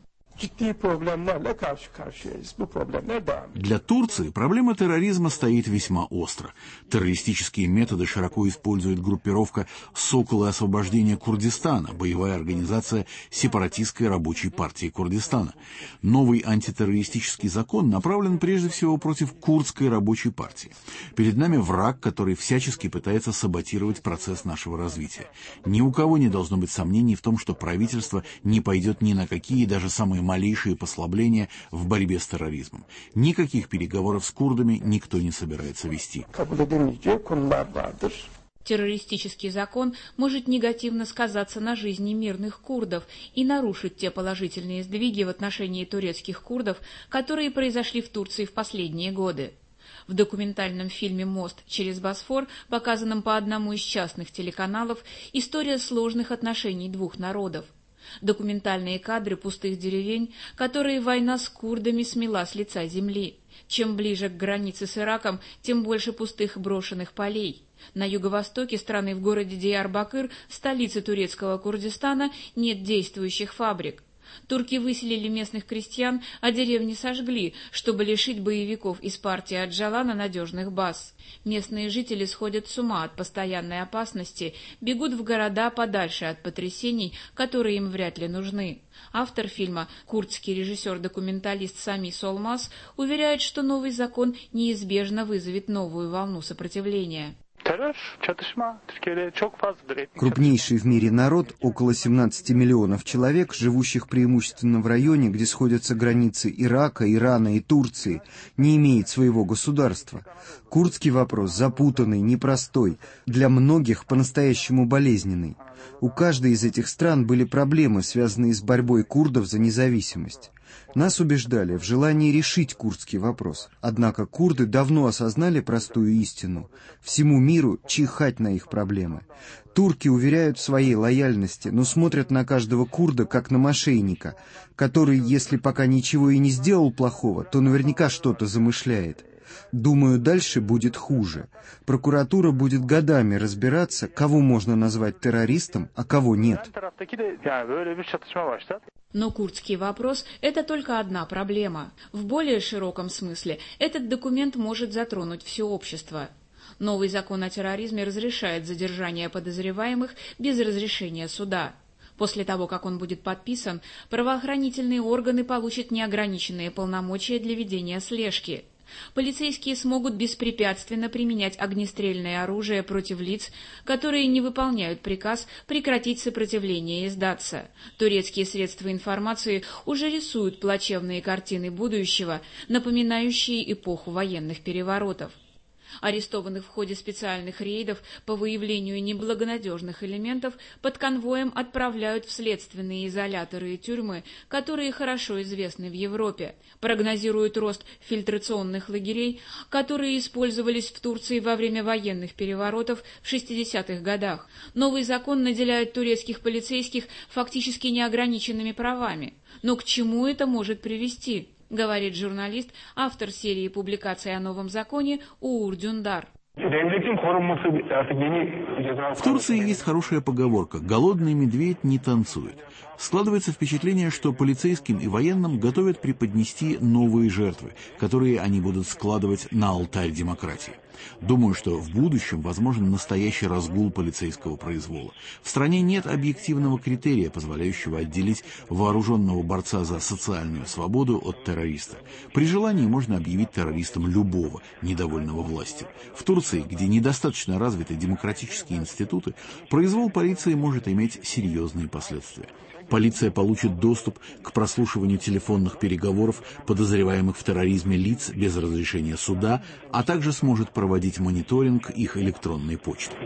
Для Турции проблема терроризма стоит весьма остро. Террористические методы широко использует группировка «Соколы освобождения Курдистана», боевая организация сепаратистской рабочей партии Курдистана. Новый антитеррористический закон направлен прежде всего против курдской рабочей партии. Перед нами враг, который всячески пытается саботировать процесс нашего развития. Ни у кого не должно быть сомнений в том, что правительство не пойдет ни на какие, даже самые малейшие послабления в борьбе с терроризмом. Никаких переговоров с курдами никто не собирается вести. Террористический закон может негативно сказаться на жизни мирных курдов и нарушить те положительные сдвиги в отношении турецких курдов, которые произошли в Турции в последние годы. В документальном фильме «Мост через Босфор», показанном по одному из частных телеканалов, история сложных отношений двух народов. Документальные кадры пустых деревень, которые война с курдами смела с лица земли. Чем ближе к границе с Ираком, тем больше пустых брошенных полей. На юго-востоке страны, в городе Диярбакыр, столице турецкого Курдистана, нет действующих фабрик. Турки выселили местных крестьян, а деревни сожгли, чтобы лишить боевиков из партии Öcalан'a надежных баз. Местные жители сходят с ума от постоянной опасности, бегут в города подальше от потрясений, которые им вряд ли нужны. Автор фильма, курдский режиссер-документалист Сами Солмаз, уверяет, что новый закон неизбежно вызовет новую волну сопротивления. Крупнейший в мире народ, около семнадцати миллионов человек, живущих преимущественно в районе, где сходятся границы Ирака, Ирана и Турции, не имеет своего государства. Курдский вопрос запутанный, непростой, для многих по-настоящему болезненный. У каждой из этих стран были проблемы, связанные с борьбой курдов за независимость. Нас убеждали в желании решить курдский вопрос. Однако курды давно осознали простую истину. Всему миру чихать на их проблемы. Турки уверяют в своей лояльности, но смотрят на каждого курда как на мошенника, который, если пока ничего и не сделал плохого, то наверняка что-то замышляет. Думаю, дальше будет хуже. Прокуратура будет годами разбираться, кого можно назвать террористом, а кого нет. Но курдский вопрос – это только одна проблема. В более широком смысле этот документ может затронуть все общество. Новый закон о терроризме разрешает задержание подозреваемых без разрешения суда. После того, как он будет подписан, правоохранительные органы получат неограниченные полномочия для ведения слежки. Полицейские смогут беспрепятственно применять огнестрельное оружие против лиц, которые не выполняют приказ прекратить сопротивление и сдаться. Турецкие средства информации уже рисуют плачевные картины будущего, напоминающие эпоху военных переворотов. Арестованных в ходе специальных рейдов по выявлению неблагонадежных элементов под конвоем отправляют в следственные изоляторы и тюрьмы, которые хорошо известны в Европе. Прогнозируют рост фильтрационных лагерей, которые использовались в Турции во время военных переворотов в шестидесятых годах. Новый закон наделяет турецких полицейских фактически неограниченными правами. Но к чему это может привести? Говорит журналист, автор серии публикаций о новом законе Уур Дюндар. В Турции есть хорошая поговорка «голодный медведь не танцует». Складывается впечатление, что полицейским и военным готовят преподнести новые жертвы, которые они будут складывать на алтарь демократии. Думаю, что в будущем возможен настоящий разгул полицейского произвола. В стране нет объективного критерия, позволяющего отделить вооруженного борца за социальную свободу от террориста. При желании можно объявить террористом любого, недовольного властью. В Турции, где недостаточно развиты демократические институты, произвол полиции может иметь серьезные последствия. Полиция получит доступ к прослушиванию телефонных переговоров подозреваемых в терроризме лиц без разрешения суда, а также сможет проводить мониторинг их электронной почты.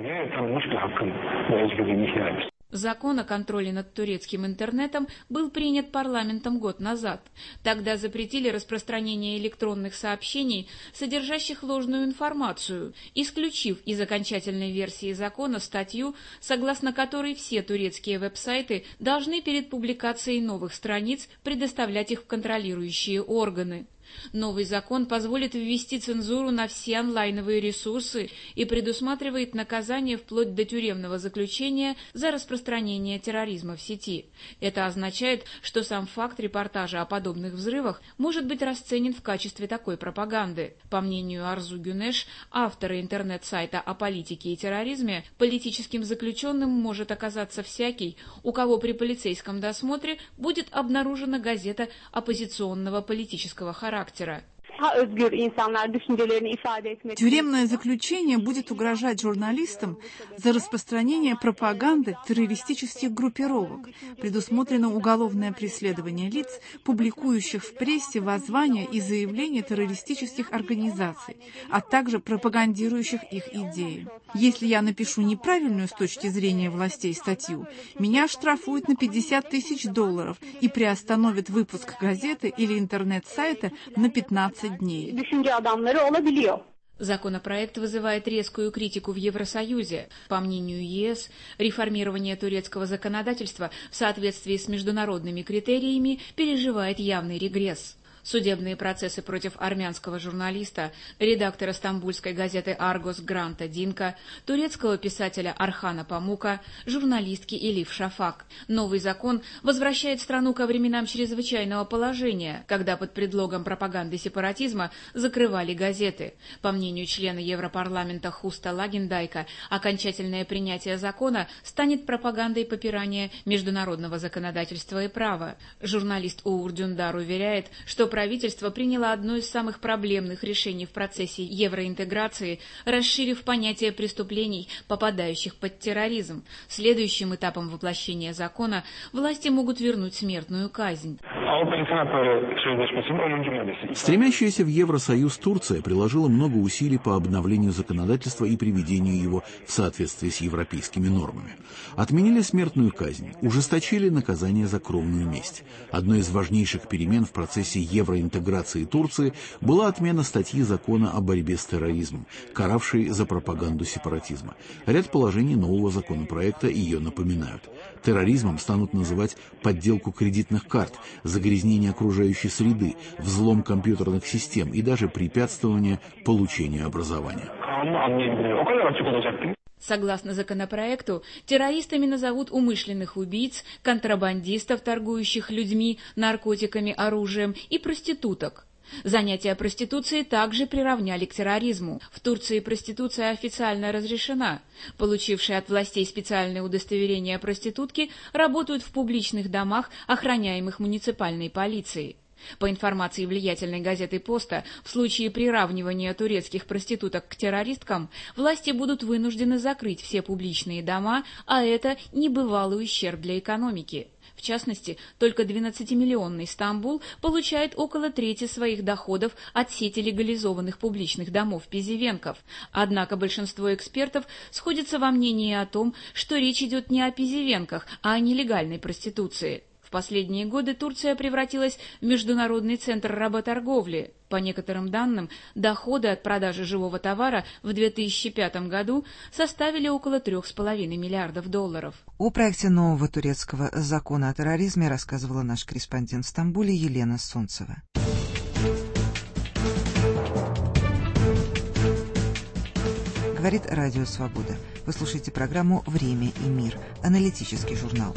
Закон о контроле над турецким интернетом был принят парламентом год назад. Тогда запретили распространение электронных сообщений, содержащих ложную информацию, исключив из окончательной версии закона статью, согласно которой все турецкие веб-сайты должны перед публикацией новых страниц предоставлять их в контролирующие органы. Новый закон позволит ввести цензуру на все онлайновые ресурсы и предусматривает наказание вплоть до тюремного заключения за распространение терроризма в сети. Это означает, что сам факт репортажа о подобных взрывах может быть расценен в качестве такой пропаганды. По мнению Арзу Гюнеш, автора интернет-сайта о политике и терроризме, политическим заключенным может оказаться всякий, у кого при полицейском досмотре будет обнаружена газета оппозиционного политического характера. Тюремное заключение будет угрожать журналистам за распространение пропаганды террористических группировок. Предусмотрено уголовное преследование лиц, публикующих в прессе воззвания и заявления террористических организаций, а также пропагандирующих их идеи. Если я напишу неправильную с точки зрения властей статью, меня оштрафуют на пятьдесят тысяч долларов и приостановят выпуск газеты или интернет-сайта на пятнадцать дней. Законопроект вызывает резкую критику в Евросоюзе. По мнению ЕС, реформирование турецкого законодательства в соответствии с международными критериями переживает явный регресс. Судебные процессы против армянского журналиста, редактора стамбульской газеты «Аргос» Гранта Динка, турецкого писателя Архана Памука, журналистки Элиф Шафак. Новый закон возвращает страну ко временам чрезвычайного положения, когда под предлогом пропаганды сепаратизма закрывали газеты. По мнению члена Европарламента Хуста Лагендайка, окончательное принятие закона станет пропагандой попирания международного законодательства и права. Журналист Уур Дюндар уверяет, что правительство приняло одно из самых проблемных решений в процессе евроинтеграции, расширив понятие преступлений, попадающих под терроризм. Следующим этапом воплощения закона власти могут вернуть смертную казнь. Стремящаяся в Евросоюз Турция приложила много усилий по обновлению законодательства и приведению его в соответствии с европейскими нормами. Отменили смертную казнь, ужесточили наказание за кровную месть. Одной из важнейших перемен в процессе евроинтеграции Турции была отмена статьи закона о борьбе с терроризмом, каравшей за пропаганду сепаратизма. Ряд положений нового законопроекта ее напоминают. Терроризмом станут называть подделку кредитных карт, загрязнение окружающей среды, взлом компьютерных систем и даже препятствование получению образования. Согласно законопроекту, террористами назовут умышленных убийц, контрабандистов, торгующих людьми, наркотиками, оружием, и проституток. Занятия проституцией также приравняли к терроризму. В Турции проституция официально разрешена. Получившие от властей специальное удостоверение проститутки работают в публичных домах, охраняемых муниципальной полицией. По информации влиятельной газеты «Поста», в случае приравнивания турецких проституток к террористкам, власти будут вынуждены закрыть все публичные дома, а это небывалый ущерб для экономики. В частности, только двенадцатимиллионный Стамбул получает около трети своих доходов от сети легализованных публичных домов пизивенков. Однако большинство экспертов сходятся во мнении о том, что речь идет не о пизивенках, а о нелегальной проституции. В последние годы Турция превратилась в международный центр работорговли. По некоторым данным, доходы от продажи живого товара в две тысячи пятом году составили около трех с половиной миллиардов долларов. О проекте нового турецкого закона о терроризме рассказывала наш корреспондент в Стамбуле Елена Солнцева. Говорит Радио Свобода. Вы слушаете программу «Время и мир», аналитический журнал.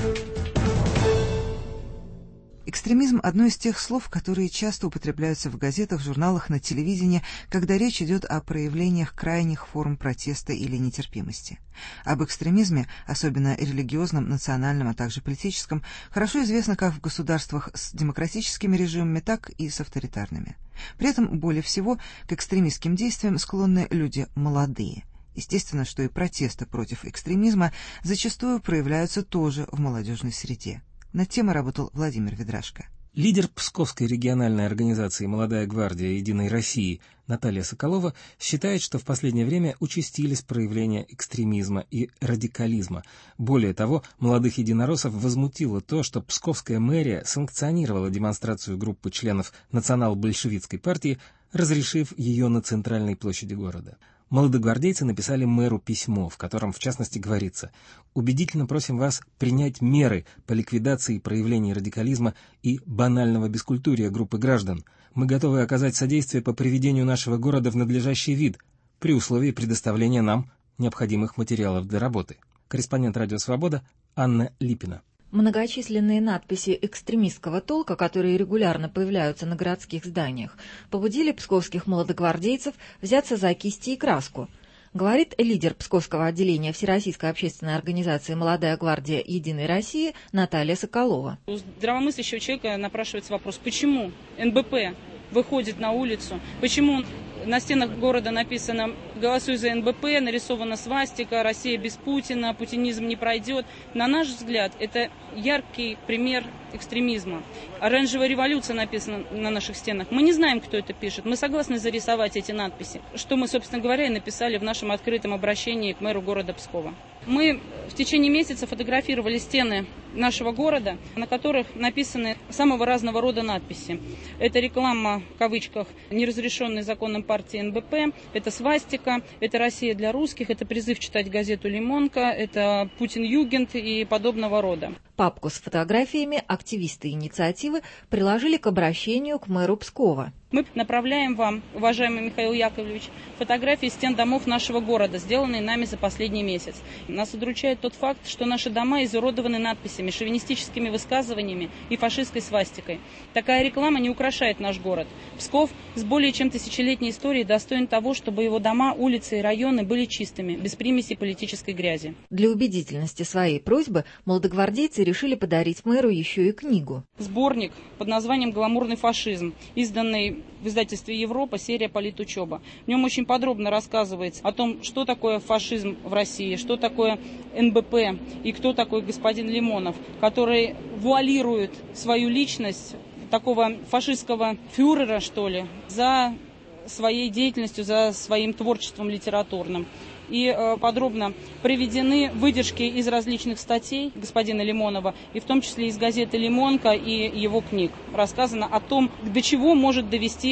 Экстремизм – одно из тех слов, которые часто употребляются в газетах, журналах, на телевидении, когда речь идет о проявлениях крайних форм протеста или нетерпимости. Об экстремизме, особенно религиозном, национальном, а также политическом, хорошо известно как в государствах с демократическими режимами, так и с авторитарными. При этом более всего к экстремистским действиям склонны люди молодые. Естественно, что и протесты против экстремизма зачастую проявляются тоже в молодежной среде. Над темой работал Владимир Ведрашко. Лидер Псковской региональной организации «Молодая гвардия Единой России» Наталья Соколова считает, что в последнее время участились проявления экстремизма и радикализма. Более того, молодых единороссов возмутило то, что Псковская мэрия санкционировала демонстрацию группы членов национал-большевистской партии, разрешив ее на центральной площади города. Молодогвардейцы написали мэру письмо, в котором, в частности, говорится: «Убедительно просим вас принять меры по ликвидации проявлений радикализма и банального бескультурия группы граждан. Мы готовы оказать содействие по приведению нашего города в надлежащий вид, при условии предоставления нам необходимых материалов для работы». Корреспондент «Радио Свобода» Анна Липина. Многочисленные надписи экстремистского толка, которые регулярно появляются на городских зданиях, побудили псковских молодогвардейцев взяться за кисти и краску. Говорит лидер Псковского отделения Всероссийской общественной организации «Молодая гвардия Единой России» Наталья Соколова. У здравомыслящего человека напрашивается вопрос, почему эн бэ пэ выходит на улицу, почему на стенах города написано «Голосуй за эн бэ пэ», нарисована свастика, «Россия без Путина», «Путинизм не пройдет». На наш взгляд, это яркий пример экстремизма. «Оранжевая революция» написана на наших стенах. Мы не знаем, кто это пишет. Мы согласны зарисовать эти надписи, что мы, собственно говоря, и написали в нашем открытом обращении к мэру города Пскова. Мы в течение месяца фотографировали стены нашего города, на которых написаны самого разного рода надписи. Это реклама, в кавычках, неразрешенной законом партии эн бэ пэ, это свастика, это «Россия для русских», это призыв читать газету «Лимонка», это «Путин-Югент» и подобного рода. Папку с фотографиями активисты инициативы приложили к обращению к мэру Пскова. Мы направляем вам, уважаемый Михаил Яковлевич, фотографии стен домов нашего города, сделанные нами за последний месяц. Нас удручает тот факт, что наши дома изуродованы надписями, шовинистическими высказываниями и фашистской свастикой. Такая реклама не украшает наш город. Псков с более чем тысячелетней историей достоин того, чтобы его дома, улицы и районы были чистыми, без примеси политической грязи. Для убедительности своей просьбы молодогвардейцы решили подарить мэру еще и книгу. Сборник под названием «Гламурный фашизм», изданный в издательстве «Европа», серия «Политучеба». В нем очень подробно рассказывается о том, что такое фашизм в России, что такое эн бэ пэ и кто такой господин Лимонов, который вуалирует свою личность такого фашистского фюрера, что ли, за своей деятельностью, за своим творчеством литературным. И э, подробно приведены выдержки из различных статей господина Лимонова, и в том числе из газеты «Лимонка» и его книг. Рассказано о том, до чего может довести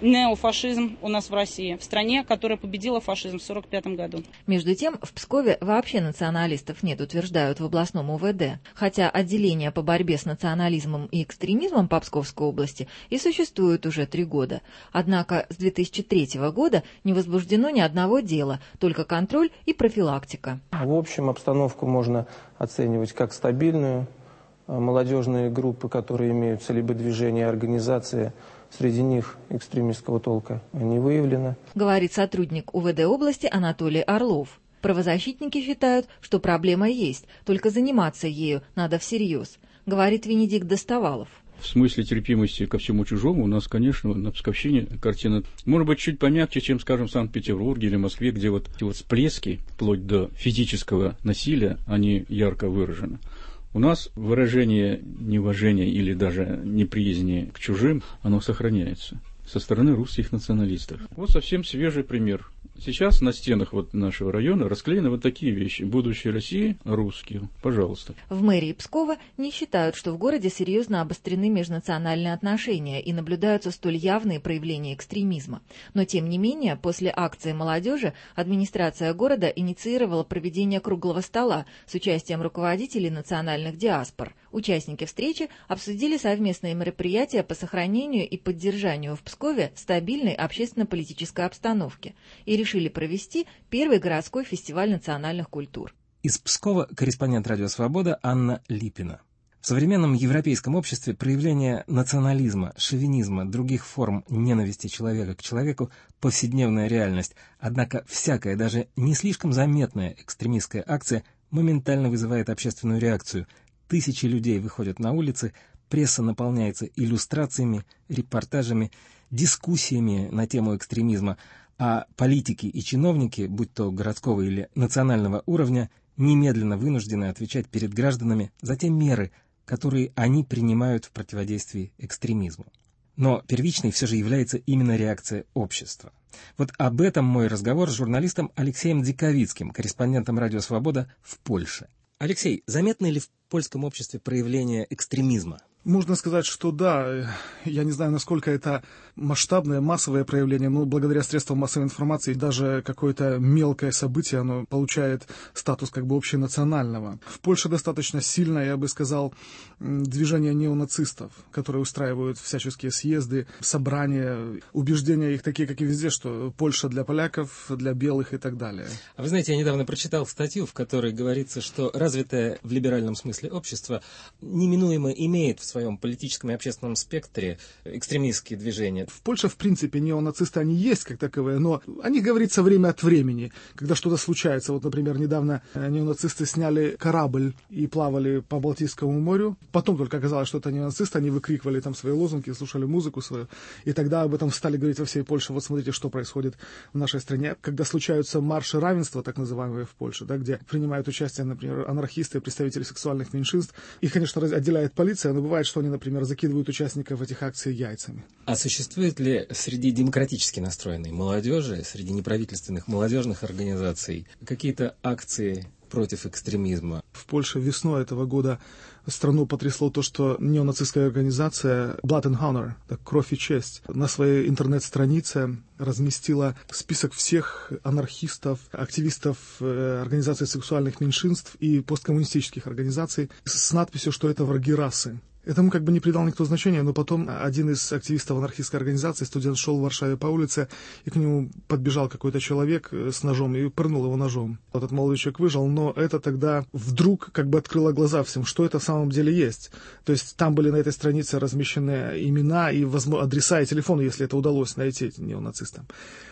неофашизм у нас в России, в стране, которая победила фашизм в сорок пятом году. Между тем, в Пскове вообще националистов нет, утверждают в областном УВД, хотя отделение по борьбе с национализмом и экстремизмом по Псковской области и существует уже три года. Однако с две тысячи третьего года не возбуждено ни одного дела, только контроль и профилактика. В общем, обстановку можно оценивать как стабильную. Молодежные группы, которые имеются, либо движения, организации, среди них экстремистского толка не выявлено. Говорит сотрудник УВД области Анатолий Орлов. Правозащитники считают, что проблема есть, только заниматься ею надо всерьез, говорит Венедикт Достовалов. В смысле терпимости ко всему чужому у нас, конечно, на Псковщине картина может быть чуть помягче, чем, скажем, в Санкт-Петербурге или Москве, где вот эти вот всплески, вплоть до физического насилия, они ярко выражены. У нас выражение неуважения или даже неприязни к чужим, оно сохраняется со стороны русских националистов. Вот совсем свежий пример. Сейчас на стенах вот нашего района расклеены вот такие вещи. Будущее России русские. Пожалуйста. В мэрии Пскова не считают, что в городе серьезно обострены межнациональные отношения и наблюдаются столь явные проявления экстремизма. Но, тем не менее, после акции молодежи администрация города инициировала проведение круглого стола с участием руководителей национальных диаспор. Участники встречи обсудили совместные мероприятия по сохранению и поддержанию в Пскове стабильной общественно-политической обстановки и решили провести первый городской фестиваль национальных культур. Из Пскова корреспондент «Радио Свобода» Анна Липина. В современном европейском обществе проявление национализма, шовинизма, других форм ненависти человека к человеку – повседневная реальность. Однако всякая, даже не слишком заметная экстремистская акция моментально вызывает общественную реакцию. Тысячи людей выходят на улицы, пресса наполняется иллюстрациями, репортажами, дискуссиями на тему экстремизма, а политики и чиновники, будь то городского или национального уровня, немедленно вынуждены отвечать перед гражданами за те меры, которые они принимают в противодействии экстремизму. Но первичной все же является именно реакция общества. Вот об этом мой разговор с журналистом Алексеем Диковицким, корреспондентом «Радио Свобода» в Польше. Алексей, заметны ли в польском обществе проявления экстремизма? Можно сказать, что да. Я не знаю, насколько это масштабное, массовое проявление, но благодаря средствам массовой информации даже какое-то мелкое событие, оно получает статус как бы общенационального. В Польше достаточно сильно, я бы сказал, движение неонацистов, которые устраивают всяческие съезды, собрания, убеждения их такие, как и везде, что Польша для поляков, для белых и так далее. А вы знаете, я недавно прочитал статью, в которой говорится, что развитое в либеральном смысле общество неминуемо имеет в своем политическом и общественном спектре экстремистские движения. В Польше, в принципе, неонацисты, они есть как таковые, но о них говорится время от времени, когда что-то случается. Вот, например, недавно неонацисты сняли корабль и плавали по Балтийскому морю. Потом только оказалось, что это неонацисты, они выкрикивали там свои лозунги, слушали музыку свою. И тогда об этом стали говорить во всей Польше. Вот смотрите, что происходит в нашей стране. Когда случаются марши равенства, так называемые в Польше, да, где принимают участие, например, анархисты, представители сексуальных меньшинств, их, конечно, отделяет полиция, но бывает, что они, например, закидывают участников этих акций яйцами. А существует ли среди демократически настроенной молодежи, среди неправительственных молодежных организаций какие-то акции против экстремизма? В Польше весной этого года страну потрясло то, что неонацистская организация Blood and Honor, так, «Кровь и честь», на своей интернет-странице разместила список всех анархистов, активистов э, организаций сексуальных меньшинств и посткоммунистических организаций с надписью, что это враги расы. Этому как бы не придал никто значения, но потом один из активистов анархистской организации, студент, шел в Варшаве по улице, и к нему подбежал какой-то человек с ножом и пырнул его ножом. Этот молодой человек выжил, но это тогда вдруг как бы открыло глаза всем, что это в самом деле есть. То есть там были на этой странице размещены имена и возможно, адреса и телефоны, если это удалось найти неонацистам.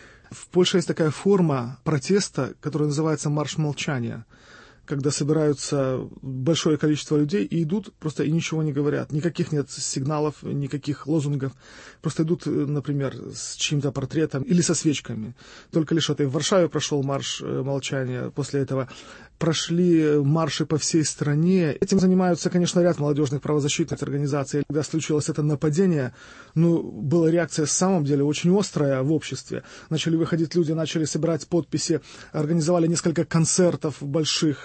В Польше есть такая форма протеста, которая называется «Марш молчания», когда собираются большое количество людей и идут просто и ничего не говорят. Никаких нет сигналов, никаких лозунгов. Просто идут, например, с чьим-то портретом или со свечками. Только лишь это. В Варшаве прошел марш молчания. После этого прошли марши по всей стране. Этим занимаются, конечно, ряд молодежных правозащитных организаций. Когда случилось это нападение, ну, была реакция, в самом деле, очень острая в обществе. Начали выходить люди, начали собирать подписи, организовали несколько концертов больших,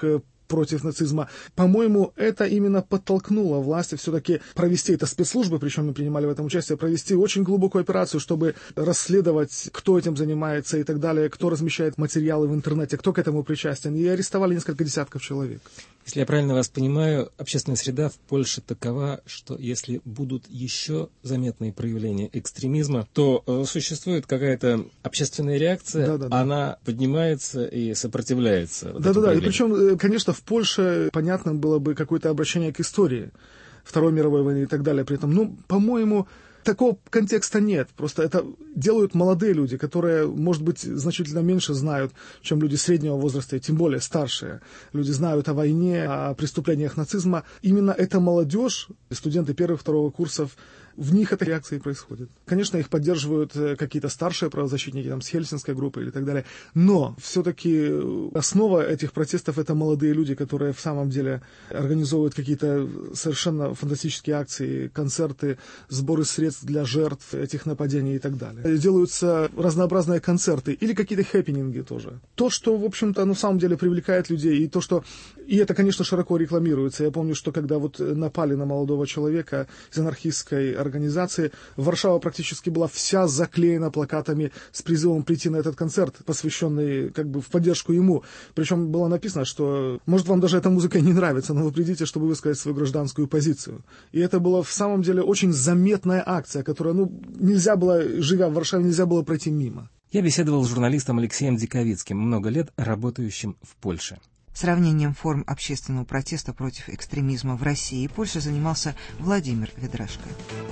против нацизма. По-моему, это именно подтолкнуло власти все-таки провести, это спецслужбы, причем мы принимали в этом участие, провести очень глубокую операцию, чтобы расследовать, кто этим занимается и так далее, кто размещает материалы в интернете, кто к этому причастен. И арестовали несколько десятков человек. Если я правильно вас понимаю, общественная среда в Польше такова, что если будут еще заметные проявления экстремизма, то э, существует какая-то общественная реакция, да, да, да. Она поднимается и сопротивляется. Да-да-да, и причем, конечно, в Польше понятно было бы какое-то обращение к истории Второй мировой войны и так далее. При этом, ну, по-моему, такого контекста нет. Просто это делают молодые люди, которые, может быть, значительно меньше знают, чем люди среднего возраста, и тем более старшие. Люди знают о войне, о преступлениях нацизма. Именно эта молодежь, студенты первого и второго курсов, в них эта реакция и происходит. Конечно, их поддерживают какие-то старшие правозащитники, там, с Хельсинской группы или так далее. Но все-таки основа этих протестов — это молодые люди, которые в самом деле организовывают какие-то совершенно фантастические акции, концерты, сборы средств для жертв этих нападений и так далее. Делаются разнообразные концерты или какие-то хэппининги тоже. То, что, в общем-то, на самом деле привлекает людей, и то, что... И это, конечно, широко рекламируется. Я помню, что когда вот напали на молодого человека из анархистской организации, Варшава практически была вся заклеена плакатами с призывом прийти на этот концерт, посвященный как бы в поддержку ему. Причем было написано, что, может, вам даже эта музыка не нравится, но вы придите, чтобы высказать свою гражданскую позицию. И это была в самом деле очень заметная акция, которая, ну, нельзя было, живя в Варшаве, нельзя было пройти мимо. Я беседовал с журналистом Алексеем Диковицким, много лет работающим в Польше. Сравнением форм общественного протеста против экстремизма в России и Польше занимался Владимир Ведрашко.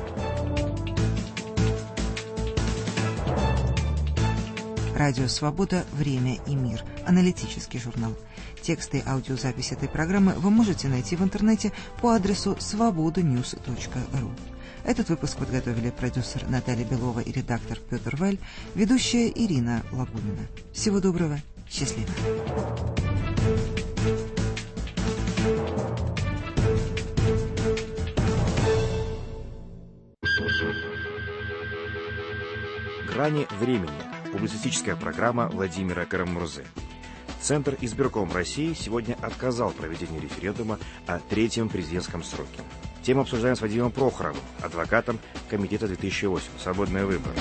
Радио «Свобода. Время и мир». Аналитический журнал. Тексты и аудиозапись этой программы вы можете найти в интернете по адресу свобода ньюс точка ру. Этот выпуск подготовили продюсер Наталья Белова и редактор Петр Валь, ведущая Ирина Лагунина. Всего доброго. Счастливо. «Грани времени» – публицистическая программа Владимира Карамурзы. Центр избирком России сегодня отказал в проведении референдума о третьем президентском сроке. Тему обсуждаем с Вадимом Прохоровым, адвокатом Комитета две тысячи восемь «Свободные выборы».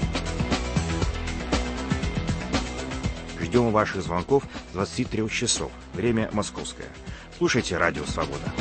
Ждем ваших звонков с двадцати трёх часов. Время московское. Слушайте «Радио Свобода».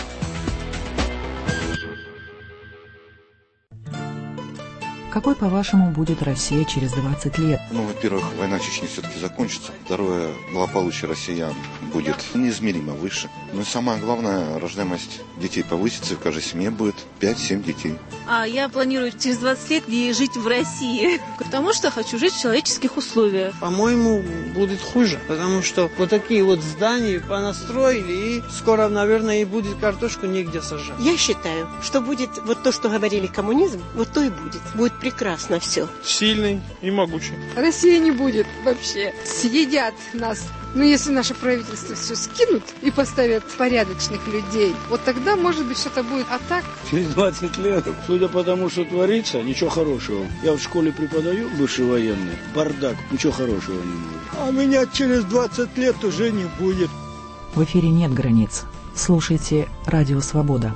Какой, по-вашему, будет Россия через двадцать лет? Ну, во-первых, война в Чечне все-таки закончится. Второе, благополучие россиян будет неизмеримо выше. Ну и самое главное, рождаемость детей повысится, в каждой семье будет пять-семь детей. А я планирую через двадцать лет жить в России, потому что хочу жить в человеческих условиях. По-моему, будет хуже, потому что вот такие вот здания понастроили, и скоро, наверное, и будет картошку негде сажать. Я считаю, что будет вот то, что говорили коммунизм, вот то и будет. Будет прекрасно все. Сильный и могучий. России не будет вообще. Съедят нас. Но если наше правительство все скинут и поставят порядочных людей, вот тогда, может быть, что-то будет. А так... Через двадцать лет, судя по тому, что творится, ничего хорошего. Я в школе преподаю, бывший военный. Бардак, ничего хорошего не будет. А меня через двадцать лет уже не будет. В эфире нет границ. Слушайте «Радио Свобода».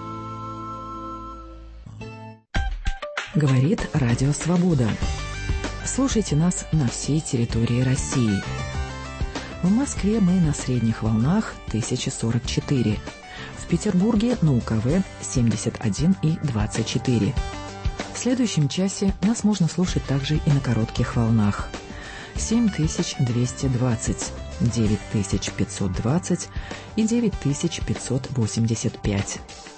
Говорит Радио Свобода. Слушайте нас на всей территории России. В Москве мы на средних волнах тысяча сорок четыре. В Петербурге на У К В семьдесят один и двадцать четыре. В следующем часе нас можно слушать также и на коротких волнах. семь тысяч двести двадцать, девять тысяч пятьсот двадцать и девять тысяч пятьсот восемьдесят пять.